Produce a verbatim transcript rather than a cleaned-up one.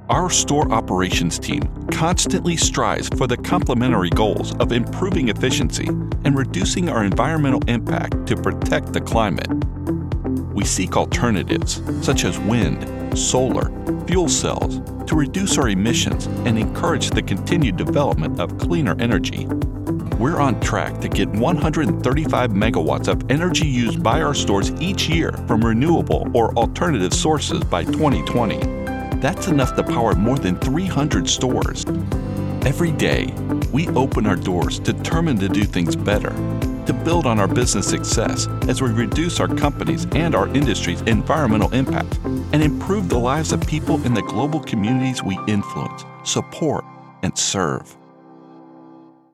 Our store operations team constantly strives for the complementary goals of improving efficiency and reducing our environmental impact to protect the climate. We seek alternatives such as wind, solar, fuel cells to reduce our emissions and encourage the continued development of cleaner energy. We're on track to get one hundred thirty-five megawatts of energy used by our stores each year from renewable or alternative sources by twenty twenty. That's enough to power more than three hundred stores. Every day, we open our doors determined to do things better, to build on our business success as we reduce our company's and our industry's environmental impact and improve the lives of people in the global communities we influence, support, and serve.